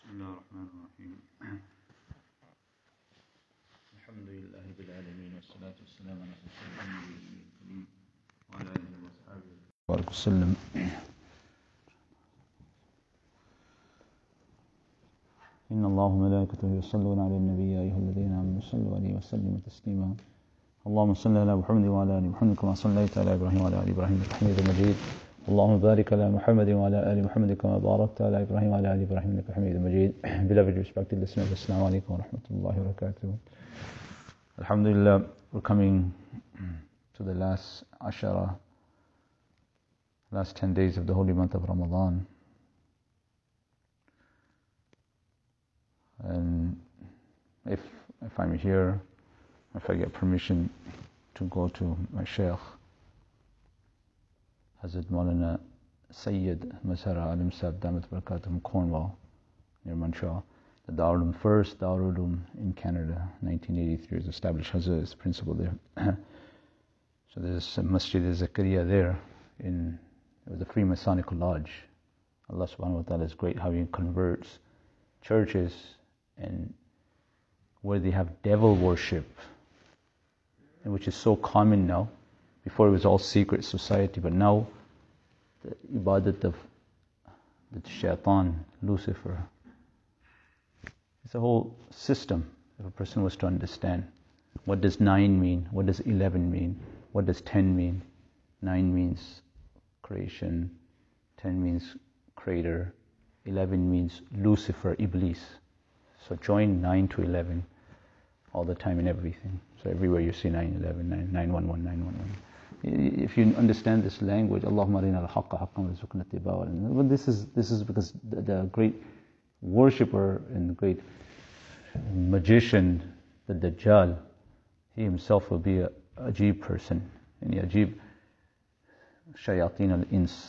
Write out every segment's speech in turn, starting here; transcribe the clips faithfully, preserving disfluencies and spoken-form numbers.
بسم الله الرحمن الرحيم الحمد لله رب العالمين والصلاة والسلام على رسول الله الكريم وعلى آله وصحبه وبارك وسلم. إن الله وملائكته يصلون على النبي يا أيها الذين آمنوا صلوا عليه وسلموا تسليما. اللهم صل على محمد وعلى آل محمد كما صليت على إبراهيم وعلى آل إبراهيم إنك حميد مجيد. اللهم بارك على محمد وعلى آل محمد كما باركت على إبراهيم وعلى آل إبراهيم إنك حميد مجيد. Beloved respected listeners, Assalamu alaikum wa rahmatullahi wa barakatuh. Alhamdulillah, we're coming to the last Ashara, last ten days of the holy month of Ramadan. And if if I'm here, if I get permission to go to my Shaykh, Hazrat Maulana Sayyid Masara Alim Sahib Damat Barakatuh, Cornwall, near Montreal. The Darul Uloom, first Darul Uloom in Canada, nineteen eighty-three, was established. Hazrat is the principal there. So there's a Masjid Zakaria there. In, it was a Freemasonic lodge. Allah subhanahu wa ta'ala is great how He converts churches and where they have devil worship, and which is so common now. Before it was all secret society, but now the ibadat of the shaitan, Lucifer, it's a whole system. If a person was to understand, what does nine mean? What does eleven mean? What does ten mean? Nine means creation, ten means creator, eleven means Lucifer, Iblis. So join nine to eleven all the time in everything. So everywhere you see nine eleven, nine one one, nine one one. If you understand this language, Allahumma arina al-haqqa haqqan warzuqna ittiba'ahu. But this is this is because the, the great worshipper and the great magician, the Dajjal, he himself will be a ajib person, and the ajib shayateen al-ins.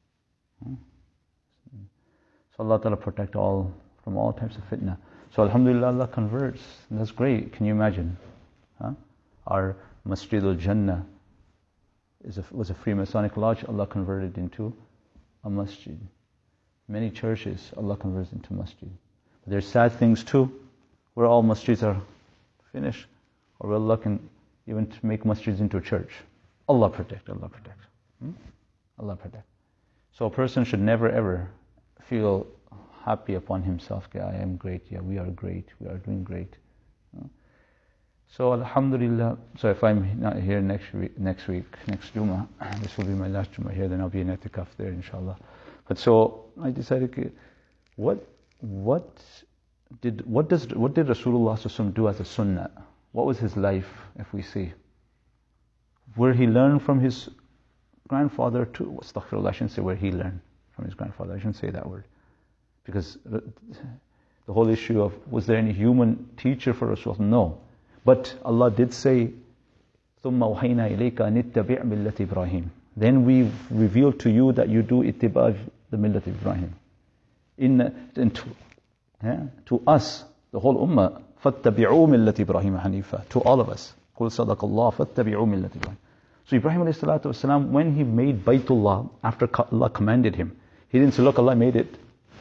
So Allah Ta'ala protect all from all types of fitna. So alhamdulillah, Allah converts, and that's great. Can you imagine? Huh? Our Masjid al-Jannah is a, was a Freemasonic lodge. Allah converted into a masjid. Many churches Allah converts into masjid. But there's sad things too, where all masjids are finished, or where Allah can even to make masjids into a church. Allah protect, Allah protect. Hmm? Allah protect. So a person should never ever feel happy upon himself. Okay, I am great, yeah, we are great, we are doing great. Hmm? So alhamdulillah, so if I'm not here next week, next week, next Jummah, this will be my last Jummah here, then I'll be in I'tikaf there inshallah. But so I decided, what what did what does what did Rasulullah sallallahu alaihi wasallam do as a sunnah? What was his life, if we see? Where he learned from his grandfather too. Astaghfirullah, I shouldn't say where he learned from his grandfather, I shouldn't say that word. Because the whole issue of, was there any human teacher for Rasulullah? No. But Allah did say, ثُمَّ أَوْحَيْنَا إِلَيْكَ أَنِ اتَّبِعْ مِلَّةِ إِبْرَاهِيمَ. Then we revealed to you that you do ittiba' the millat of Ibrahim. In, in to, yeah, to us, the whole ummah, فَاتَّبِعُوا مِلَّةِ إِبْرَاهِيمَ حَنِيفًا. To all of us. قُلْ صَدَقَ اللَّهُ فَاتَّبِعُوا مِلَّةِ إِبْرَاهِيمَ. So Ibrahim alayhi salatu wasalam, when he made Baytullah, after Allah commanded him, he didn't say, look, Allah made it.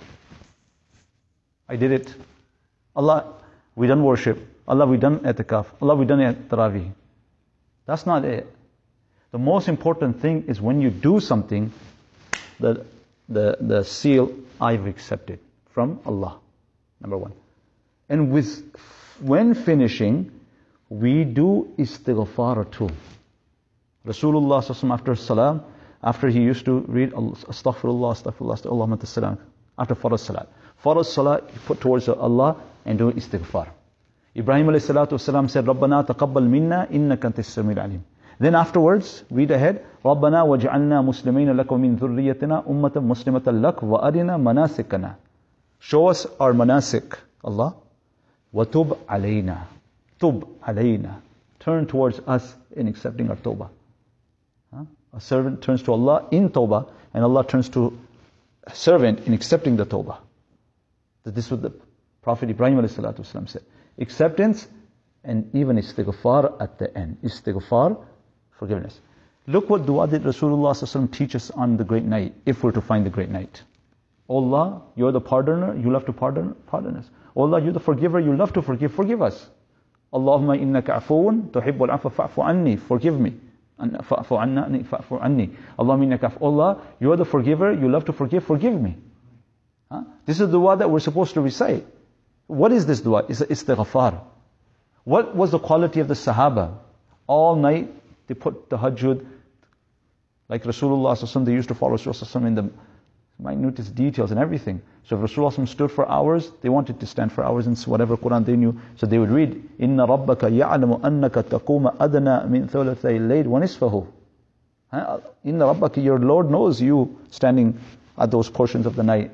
I did it. Allah, we done worship. Allah, we done etikaf. Allah, we done tarawih. That's not it. The most important thing is when you do something, the the the seal, I've accepted from Allah. Number one. And with when finishing, we do istighfar too. Rasulullah sallallahu alaihi wasallam after salam, after he used to read astaghfirullah, astaghfirullah, Allahumma tassalam, after farz salat. Farz salat, put towards Allah and do istighfar. Ibrahim alayhi salatu wasalam said, Rabbana taqabbal minna innaka antas samiul alim. Then afterwards, read ahead, Rabbana waj'alna muslimina lak wa min dhurriyyatina ummatan muslimatan lak wa arina manasikana. Show us our manasik, Allah. Wa tub alayna. Tub alayna. Turn towards us in accepting our tawbah. Huh? A servant turns to Allah in tawbah, and Allah turns to a servant in accepting the tawbah. This is what the Prophet Ibrahim alayhi salatu wasalam said. Acceptance and even istighfar at the end. Istighfar, forgiveness. Look what dua did Rasulullah sallallahu alaihi wasallam teach us on the great night, if we're to find the great night. Oh Allah, you're the pardoner, you love to pardon, pardon us. Oh Allah, you're the forgiver, you love to forgive, forgive us. Allahumma innaka afoon, tuhibbul afwa fa'fu anni, forgive me. Fa'fu anni, fa'fu anni. Allahumma innaka afoon, Allah, you're the forgiver, you love to forgive, forgive me. Huh? This is the dua that we're supposed to recite. What is this dua? It's istighfar. What was the quality of the Sahaba? All night they put the tahajjud, like Rasulullah, they used to follow Rasulullah in the minutest details and everything. So if Rasulullah stood for hours, they wanted to stand for hours in whatever Quran they knew. So they would read, Inna rabbaka ya'lamu annaka taquma adna min thulathay al-layl wa nisfahu. Inna rabbaka, your Lord knows you standing at those portions of the night.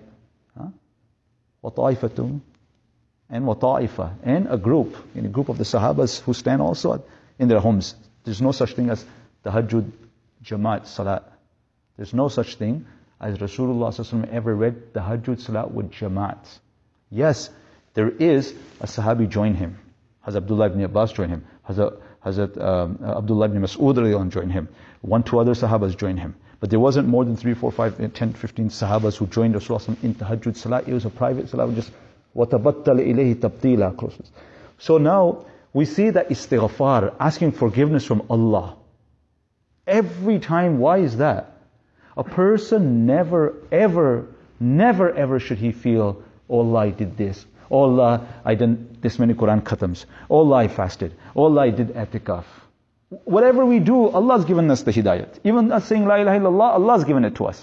Wa ta'ifatum, and wa ta'ifa, and a group, in a group of the Sahabas who stand also in their homes. There's no such thing as tahajjud jamaat salat. There's no such thing as Rasulullah ever read the tahajjud salat with jamaat. Yes, there is a Sahabi join him. Hazrat Abdullah ibn Abbas join him. Hazrat, Hazrat um, Abdullah ibn Mas'ud join him. One, two other Sahabas join him. But there wasn't more than three, four, five, ten, fifteen Sahabas who joined Rasulullah in tahajjud salat. It was a private salat, just وَتَبَتَّلَ إِلَيْهِ تَبْتِيلًا. So now we see that istighfar, asking forgiveness from Allah. Every time, why is that? A person never, ever, never, ever should he feel, oh Allah, I did this. Oh Allah, I did this many Quran khatams. Oh Allah, I fasted. Oh Allah, I did i'tikaf. Whatever we do, Allah's given us the hidayat. Even us saying La ilaha illallah, Allah's given it to us.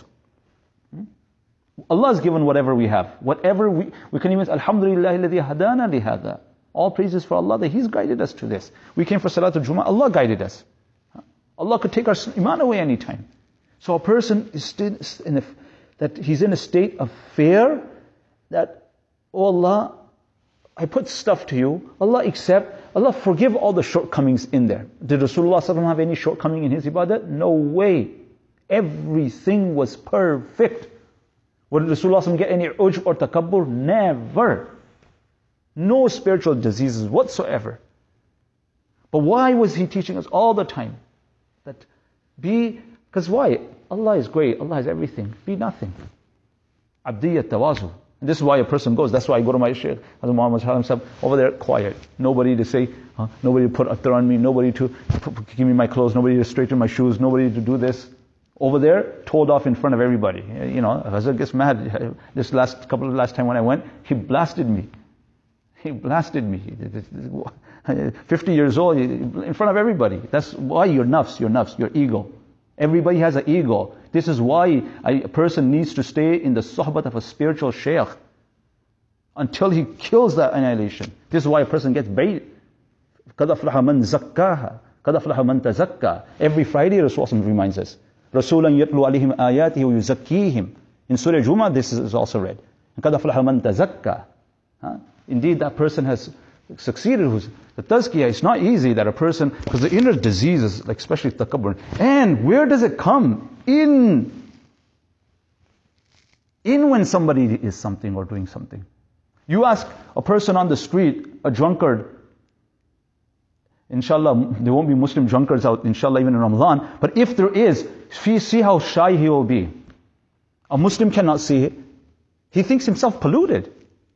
Allah's given whatever we have. Whatever we, we can even say, Alhamdulillah alladhi hadana li hadha. All praises for Allah that He's guided us to this. We came for Salatul Jummah, Allah guided us. Allah could take our iman away anytime. So a person is still in a, that he's in a state of fear that, oh Allah, I put stuff to you. Allah accept, Allah forgive all the shortcomings in there. Did Rasulullah have any shortcoming in his ibadat? No way. Everything was perfect. Would Rasulullah get any ujb or takabbur? Never. No spiritual diseases whatsoever. But why was he teaching us all the time? That be, because why? Allah is great, Allah has everything. Be nothing. Abdiyat tawazu. And this is why a person goes. That's why I go to my Shaykh, Hazrat Muhammad Salam Sahib, over there quiet. Nobody to say, huh? Nobody to put attar on me, nobody to put, give me my clothes, nobody to straighten my shoes, nobody to do this. Over there, told off in front of everybody. You know, Hazrat gets mad. This last couple of last time when I went, he blasted me. He blasted me. fifty years old, in front of everybody. That's why your nafs, your nafs, your ego. Everybody has an ego. This is why a person needs to stay in the sohbat of a spiritual shaykh until he kills that annihilation. This is why a person gets baited. قَدْ أَفْلَحَ مَنْ زَكَّاهَا قَدْ أَفْلَحَ مَنْ تَزَكَّى. Every Friday Rasulullah reminds us. رَسُولًا يَتْلُو عَلَيْهِمْ آيَاتِهِ وَيُزَكِّيهِمْ. In Surah Jummah this is also read. قَدْ أَفْلَحَ مَنْ تَزَكَّى. Indeed that person has succeeded. Who's the tazkiyah? It's not easy that a person, because the inner diseases, like especially takabbur, and where does it come? In, in when somebody is something or doing something. You ask a person on the street, a drunkard, inshallah, there won't be Muslim drunkards out, inshallah, even in Ramadan, but if there is, see how shy he will be. A Muslim cannot see it. He thinks himself polluted.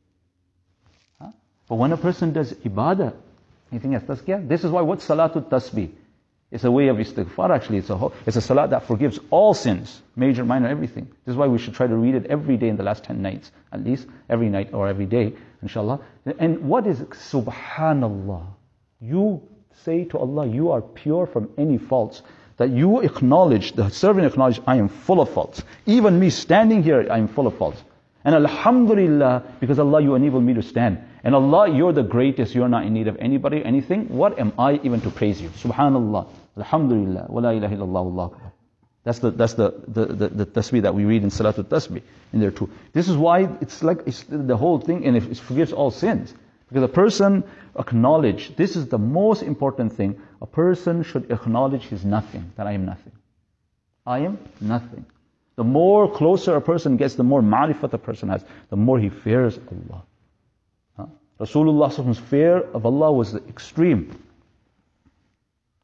But when a person does ibadah, you think that's tazkiyah? This is why what salatul tasbih? It's a way of istighfar actually. It's a whole, it's a salat that forgives all sins, major, minor, everything. This is why we should try to read it every day in the last ten nights, at least every night or every day, inshallah. And what is subhanallah? You say to Allah, you are pure from any faults. That you acknowledge, the servant acknowledge, I am full of faults. Even me standing here, I am full of faults. And alhamdulillah, because Allah, you enable me to stand. And Allah, you're the greatest, you're not in need of anybody, anything. What am I even to praise you? Subhanallah, alhamdulillah, wa la ilaha illallah, Allah. That's the, that's the, the, the, the tasbih that we read in Salatul Tasbih in there too. This is why it's like, it's the whole thing, and it forgives all sins. Because a person acknowledge, this is the most important thing, a person should acknowledge his nothing, that I am nothing. I am nothing. The more closer a person gets, the more ma'rifat a person has, the more he fears Allah. Huh? Rasulullah's fear of Allah was extreme.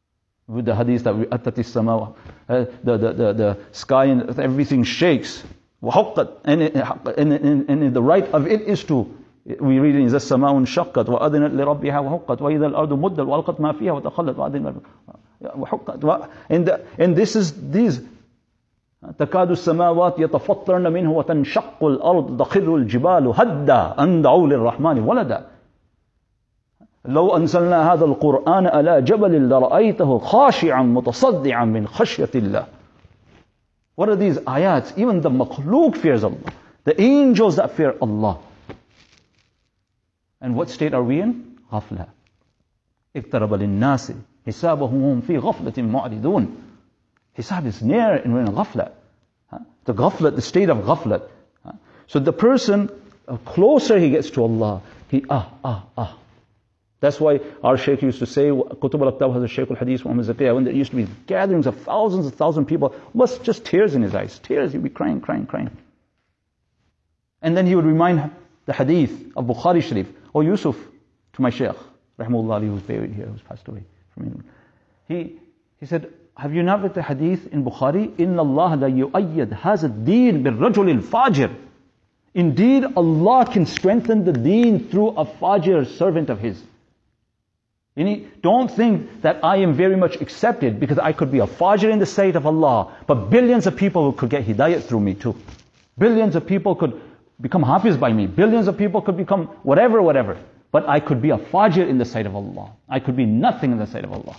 With the hadith that we, Attati sama, uh, the, the, the, the sky and everything shakes. وحقت, and, and, and, and the right of it is to, we read in إذا السماء انشقت وأذنت لربها وحقت وإذا الأرض مدت وألقت ما فيها وتخلت وأذنت وحقت, and, and this is these تكاد السماوات يتفطرن منه وتنشق الأرض تخر الجبال هدا أن دعوا للرحمن ولدا لو أنزلنا هذا القرآن على جبل لرأيته خاشعا متصدعا من خشية الله. What are these ayats? Even the makhluk fears Allah. The angels that fear Allah. And what state are we in? غفلة. اقترب للناس حسابهم هم في غفلة معرضون. Hisab is near and we're in ghafla. The ghaflat, the state of ghaflat. So the person, the closer he gets to Allah, he ah, ah, ah. That's why our Shaykh used to say, Qutub al-Aqtab has a Shaykh al-Hadith, Muhammad Zakiyah, when there used to be gatherings of thousands and thousands of people, was just tears in his eyes. Tears, he'd be crying, crying, crying. And then he would remind the hadith of Bukhari Sharif, oh Yusuf, to my Shaykh, Rahimahullah, who was buried here, who's passed away from him. He, he said, have you not read the hadith in Bukhari? إِنَّ اللَّهَ لَا يُؤَيَّدْ هَذَا الدِّينَ بِالرَّجُلِ الْفَاجِرِ. Indeed, Allah can strengthen the deen through a fajir servant of His. Don't think that I am very much accepted because I could be a fajir in the sight of Allah, but billions of people could get hidayat through me too. Billions of people could become hafiz by me. Billions of people could become whatever, whatever. But I could be a fajir in the sight of Allah. I could be nothing in the sight of Allah.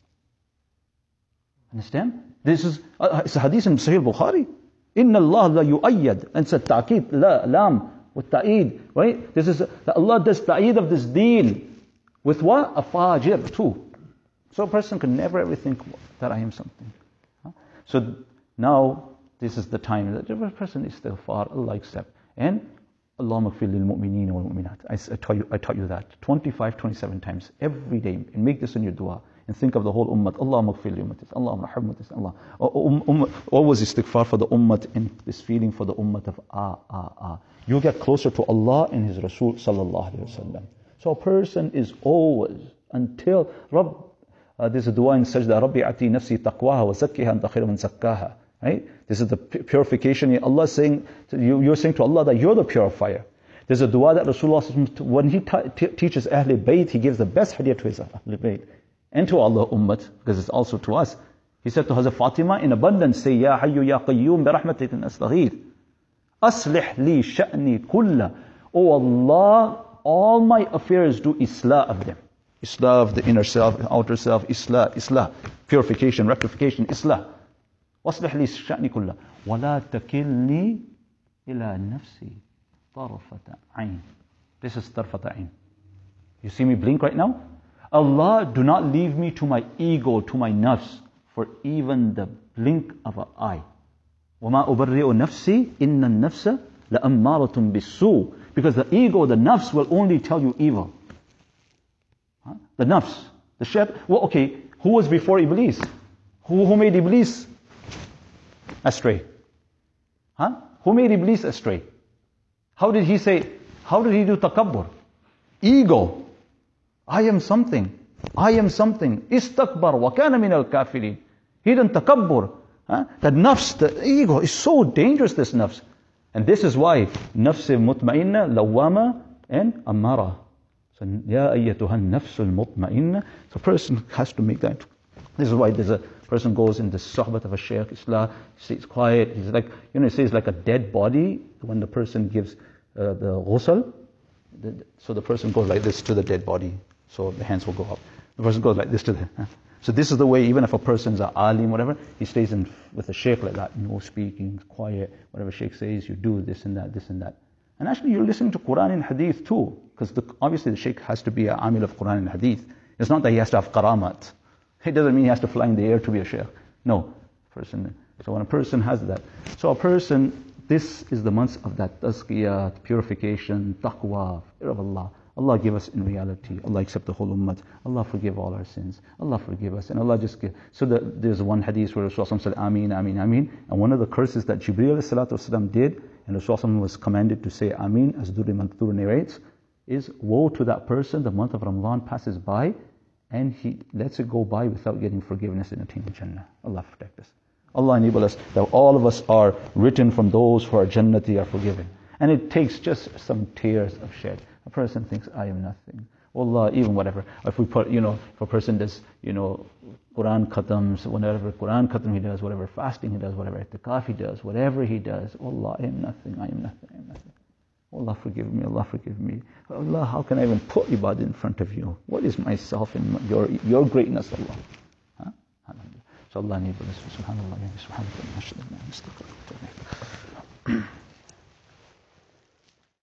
Understand? This is uh, it's a hadith in Sahih Bukhari. Inna Allah la yu'ayyad. And it's a ta'qid, la, lam, with ta'id. Right? This is, that Allah does ta'id of this deen. With what? A fajir too. So a person can never ever think that I am something. Huh? So now, this is the time that every person is istighfar, Allah accept. And Allahumma gfir lil mu'mineen wal mu'minat. I, I, taught you, I taught you that twenty-five, twenty-seven times every day. And make this in your dua. And think of the whole ummah. Allahumma gfir li ummatis. Allahumma rahim ummatis. Allah. Um, um, always istighfar for the ummah and this feeling for the ummah of ah, ah, ah. You get closer to Allah and His Rasul sallallahu alayhi wa sallam. So a person is always, until, Rabb, uh, there's a dua in Sajda, Rabbi ati nafsi taqwaha wa zakkiha anta khairu man zakkaha. Right? This is the purification. Allah is saying, you, you're saying to Allah that you're the purifier. There's a dua that Rasulullah, when he t- t- teaches Ahlul Bayt, he gives the best hadiyah to his Ahlul Bayt. And to Allah Ummat, because it's also to us. He said to Hazrat Fatima, in abundance, say, Ya Hayyu Ya Qayyum bi rahmatika astaghith. Aslih li sha'ni kulla. Oh Allah, all my affairs do islah of them. Islah of the inner self, outer self, islah, islah. Purification, rectification, islah. Waslih li sha'ni kulla. Wala takilni ila nafsi tarfata ayn. This is tarfata ayn. You see me blink right now? Allah, do not leave me to my ego, to my nafs, for even the blink of an eye. وَمَا أُبَرِّئُ نَفْسِي إِنَّ النَّفْسَ لَأَمَّارَةٌ بِالسُّوءِ. Because the ego, the nafs, will only tell you evil. Huh? The nafs, the shaitan. Well, okay, who was before Iblis? Who, who made Iblis astray? Huh? Who made Iblis astray? How did he say, how did he do takabbur? Ego. I am something. I am something. Istakbar wa kana min al-kafirin. He didn't takabbur. Huh? The nafs, the ego is so dangerous, this nafs. And this is why nafs mutma'inna, lawama, and amara. So, ya ayyatuha nafs al-mutma'inna. So a person has to make that. This is why there's a person goes in the sohbat of a shaykh, Islah, he stays quiet. He's like, you know, he says like a dead body when the person gives uh, the ghusl. So the person goes like this to the dead body. So the hands will go up. The person goes like this to the... Huh? So this is the way, even if a person's a alim, whatever, he stays in with the shaykh like that. No speaking, quiet. Whatever shaykh says, you do this and that, this and that. And actually you're listening to Quran and Hadith too. Because obviously the shaykh has to be an amil of Quran and Hadith. It's not that he has to have karamat. It doesn't mean he has to fly in the air to be a shaykh. No. Person. So when a person has that. So a person, this is the months of that tazkiyah, purification, taqwa, fear of Allah. Allah give us in reality. Allah accept the whole ummah. Allah forgive all our sins. Allah forgive us. And Allah just give. So the, there's one hadith where Rasulullah said, Ameen, Ameen, Ameen. And one of the curses that Jibreel ﷺ did, and Rasulullah was commanded to say Ameen, as Durri Manthur narrates, is woe to that person, the month of Ramadan passes by, and he lets it go by without getting forgiveness and attaining Jannah. Allah protect us. Allah enable us that all of us are written from those who are Jannati, are forgiven. And it takes just some tears of shed. A person thinks, I am nothing. Wallah, even whatever. If we put, you know, if a person does, you know, Quran khatams, whatever Quran khatam he does, whatever fasting he does, whatever itikaf he does, whatever he does, Allah, I am nothing, I am nothing, I am nothing. Allah forgive me, Allah forgive me. Allah, how can I even put ibadah in front of you? What is myself in your your greatness, Allah? Huh? So Allah enable us. Subhanallah, subhanallah,